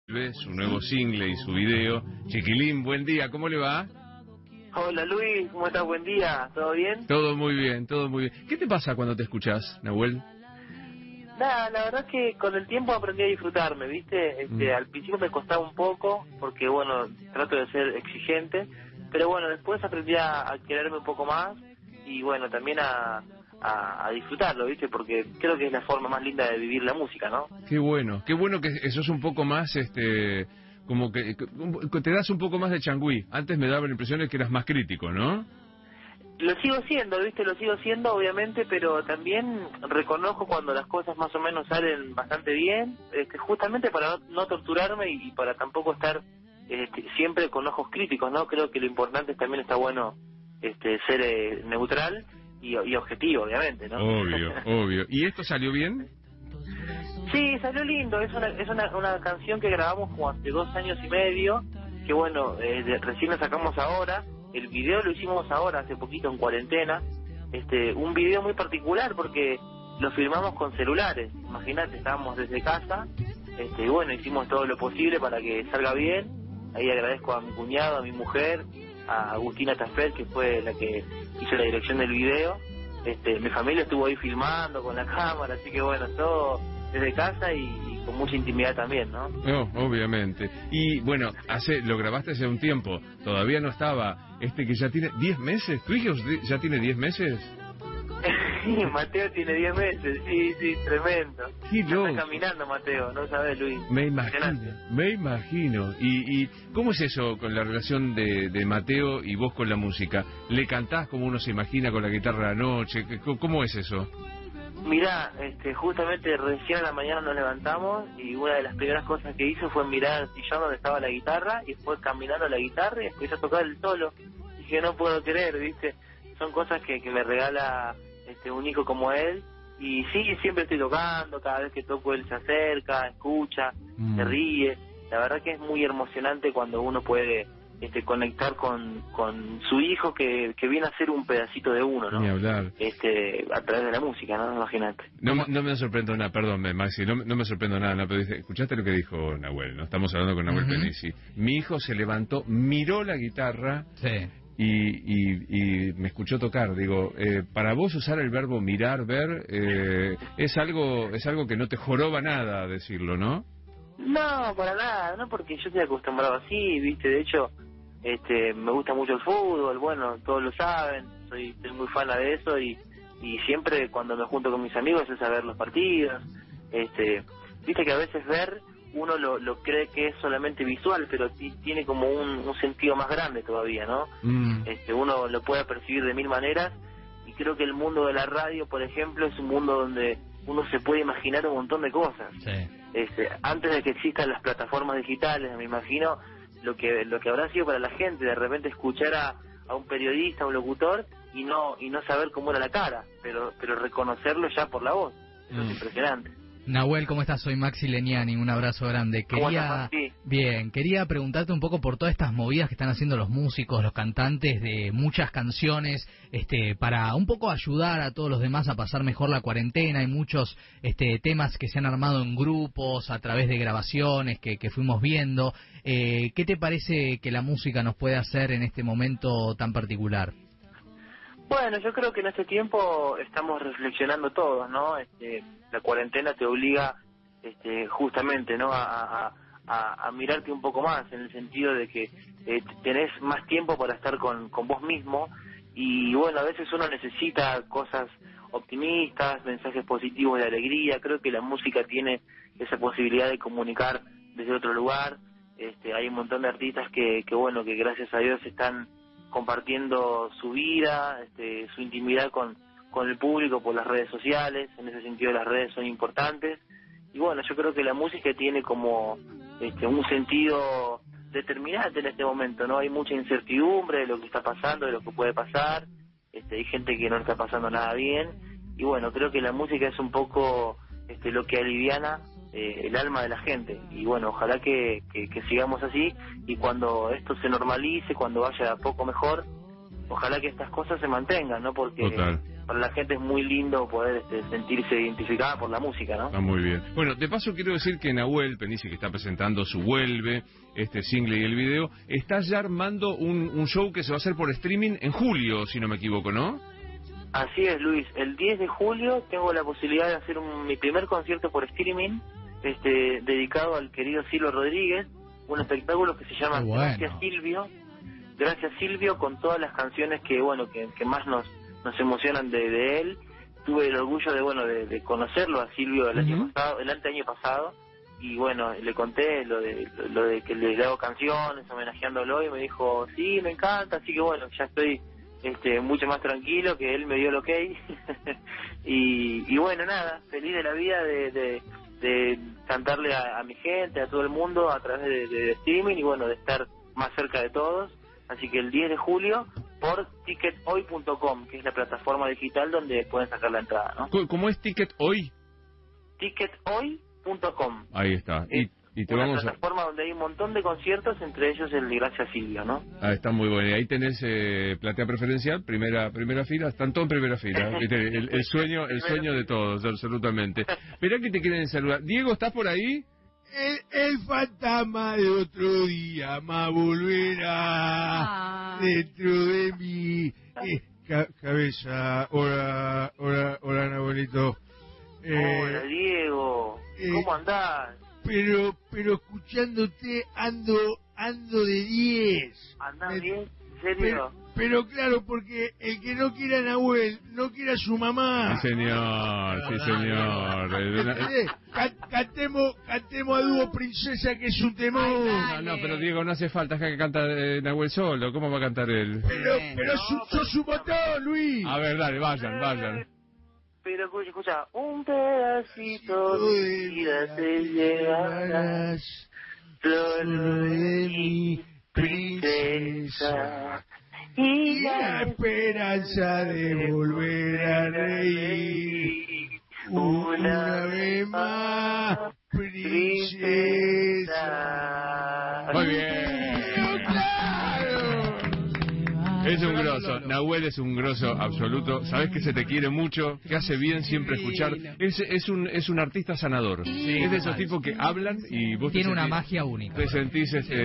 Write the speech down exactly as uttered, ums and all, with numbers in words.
su nuevo single y su video. Chiquilín, buen día, ¿cómo le va? Hola Luis, ¿cómo estás? Buen día, ¿todo bien? Todo muy bien, todo muy bien. ¿Qué te pasa cuando te escuchás, Nahuel? Nada, la verdad es que con el tiempo aprendí a disfrutarme, ¿viste? Este, Mm. Al principio me costaba un poco, porque bueno, trato de ser exigente, pero bueno, después aprendí a, a quererme un poco más y bueno, también a, a, a disfrutarlo, ¿viste? Porque creo que es la forma más linda de vivir la música, ¿no? Qué bueno, qué bueno que sos un poco más, este, como que, que te das un poco más de changüí. Antes me daba la impresión de que eras más crítico, ¿no? Lo sigo siendo, ¿viste? Lo sigo siendo, obviamente, pero también reconozco cuando las cosas más o menos salen bastante bien, este, justamente para no, no torturarme y, y para tampoco estar este, siempre con ojos críticos, ¿no? Creo que lo importante es también está bueno este, ser eh, neutral y, y objetivo, obviamente, ¿no? Obvio, obvio. ¿Y esto salió bien? Sí, salió lindo, es una es una, una canción que grabamos como hace dos años y medio, que bueno, eh, de- recién la sacamos ahora. El video lo hicimos ahora, hace poquito en cuarentena, este, un video muy particular porque lo filmamos con celulares, imagínate, estábamos desde casa, este, y bueno, hicimos todo lo posible para que salga bien. Ahí agradezco a mi cuñado, a mi mujer, a Agustina Tafet, que fue la que hizo la dirección del video. Este, mi familia estuvo ahí filmando con la cámara, así que bueno, todo desde casa y, y con mucha intimidad también, ¿no? No, obviamente. Y bueno, hace lo grabaste hace un tiempo, todavía no estaba este que ya tiene diez meses. ¿Tu hijo ya tiene diez meses? Sí, Mateo tiene diez meses, sí, sí, tremendo. Qué Ya loco. está caminando Mateo, ¿no sabes, Luis? Me imagino, Impresionante. me imagino. ¿Y, y cómo es eso con la relación de, de Mateo y vos con la música? ¿Le cantás como uno se imagina con la guitarra a la noche? ¿Cómo, cómo es eso? Mirá, este, justamente recién a la mañana nos levantamos y una de las primeras cosas que hizo fue mirar al sillón donde estaba la guitarra y fue caminando a la guitarra y empezó a tocar el solo. Y dije, no puedo creer, ¿viste? Son cosas que, que me regala este un hijo como él. Y sí, siempre estoy tocando, cada vez que toco él se acerca, escucha, Mm. se ríe. La verdad que es muy emocionante cuando uno puede este, conectar con, con su hijo que, que viene a ser un pedacito de uno, ¿no? Ni hablar. Este, a través de la música, ¿no? Imagínate. No, me- no me sorprendo nada, perdón, me- Maxi, no, me- no me sorprendo nada, no, pero dice, escuchaste lo que dijo Nahuel, ¿no? Estamos hablando con Nahuel Ujú. Penisi. Mi hijo se levantó, miró la guitarra Sí. y, y, y me escuchó tocar. Digo, eh, para vos usar el verbo mirar, ver, eh, es algo es algo que no te joroba nada decirlo, ¿no? No, para nada, no, porque yo estoy acostumbrado así, ¿viste? De hecho, este, me gusta mucho el fútbol, bueno, todos lo saben, soy, soy muy fan de eso y, y siempre cuando me junto con mis amigos es a ver los partidos. Este, viste que a veces ver uno lo, lo cree que es solamente visual, pero ti- tiene como un, un sentido más grande todavía, ¿no? Mm. Este, uno lo puede percibir de mil maneras y creo que el mundo de la radio, por ejemplo, es un mundo donde uno se puede imaginar un montón de cosas. Sí. Este, antes de que existan las plataformas digitales, me imagino lo que lo que habrá sido para la gente de repente escuchar a, a un periodista, a un locutor y no y no saber cómo era la cara, pero pero reconocerlo ya por la voz. Eso Mm. es impresionante. Nahuel, ¿cómo estás? Soy Maxi Leniani, un abrazo grande. ¿Cómo Quería, estás, Maxi? bien, quería preguntarte un poco por todas estas movidas que están haciendo los músicos, los cantantes de muchas canciones, este, para un poco ayudar a todos los demás a pasar mejor la cuarentena. Hay muchos este, temas que se han armado en grupos, a través de grabaciones que, que fuimos viendo. Eh, ¿Qué te parece que la música nos puede hacer en este momento tan particular? Bueno, yo creo que en este tiempo estamos reflexionando todos, ¿no? Este, la cuarentena te obliga este, justamente, ¿no? A, a, a, a mirarte un poco más, en el sentido de que eh, tenés más tiempo para estar con, con vos mismo y bueno, a veces uno necesita cosas optimistas, mensajes positivos de alegría. Creo que la música tiene esa posibilidad de comunicar desde otro lugar. Este, hay un montón de artistas que, que bueno, que gracias a Dios están compartiendo su vida, este, su intimidad con, con el público por las redes sociales. En ese sentido las redes son importantes y bueno, yo creo que la música tiene como este, un sentido determinante en este momento, ¿no? Hay mucha incertidumbre de lo que está pasando, de lo que puede pasar. Este, hay gente que no está pasando nada bien y bueno, creo que la música es un poco este, lo que aliviana eh, el alma de la gente y bueno, ojalá que, que, que sigamos así y cuando esto se normalice, cuando vaya a poco mejor, ojalá que estas cosas se mantengan, ¿no? Porque Total. para la gente es muy lindo poder este, sentirse identificada por la música, ¿no? Ah, muy bien. Bueno, de paso quiero decir que Nahuel Penici, que está presentando su Vuelve, este single y el video, está ya armando un, un show que se va a hacer por streaming en julio, si no me equivoco, ¿no? Así es, Luis. El diez de julio tengo la posibilidad de hacer un, mi primer concierto por streaming, este, dedicado al querido Silvio Rodríguez, un espectáculo que se llama bueno. Gracias Silvio, Gracias Silvio, con todas las canciones que, bueno, que, que más nos nos emocionan de, de él. Tuve el orgullo de, bueno, de, de conocerlo a Silvio el Uh-huh. año pasado, el anteaño pasado, y bueno, le conté lo de lo de que le hago canciones homenajeándolo y me dijo, sí, me encanta, así que bueno, ya estoy este mucho más tranquilo, que él me dio el ok. y, y bueno, nada, feliz de la vida de, de, de cantarle a, a mi gente, a todo el mundo a través de, de streaming y bueno, de estar más cerca de todos. Así que el diez de julio por ticket hoy punto com, que es la plataforma digital donde pueden sacar la entrada, ¿no? ¿Cómo es Ticket Hoy? ticket hoy punto com. Ahí está. Y, Es y te una vamos a... plataforma donde hay un montón de conciertos, entre ellos el de Gracias Silvio, ¿no? Ah, está muy bueno. Y ahí tenés eh, platea preferencial, primera primera fila, están todos en primera fila. ¿Viste? El, el sueño el sueño de todos, absolutamente. Mirá que te quieren saludar. Diego, ¿estás por ahí? El, el fantasma de otro día más volverá Ah. dentro de mi eh, ca- cabeza. Hola, hola, hola, Nahuelito. Eh, Hola, Diego. eh, ¿Cómo andás? pero, pero escuchándote ando, ando de diez. ¿Andás Me- bien? ¿En Pero, serio? pero claro, porque el que no quiera a Nahuel, no quiera a su mamá. Sí, señor, sí, señor. Eh, una- Eh, can- cantemos, cantemos a dúo Princesa, que es un temón. No, no, pero Diego, no hace falta que canta eh, Nahuel solo. ¿Cómo va a cantar él? Pero, pero su- sos su botón, Luis. A ver, dale, vayan, vayan. Pero escucha, escucha, un pedacito de vida te llevarás, solo de mi princesa, y Y la esperanza de volver a reír una vez más, princesa. Muy bien. ¡Claro! Es un grosso, Nahuel es un grosso absoluto. Sabes que se te quiere mucho, que hace bien siempre escuchar. Es, es un es un artista sanador. Es de esos tipos que hablan y vos te Tiene una sentís- magia única. Te sentís este,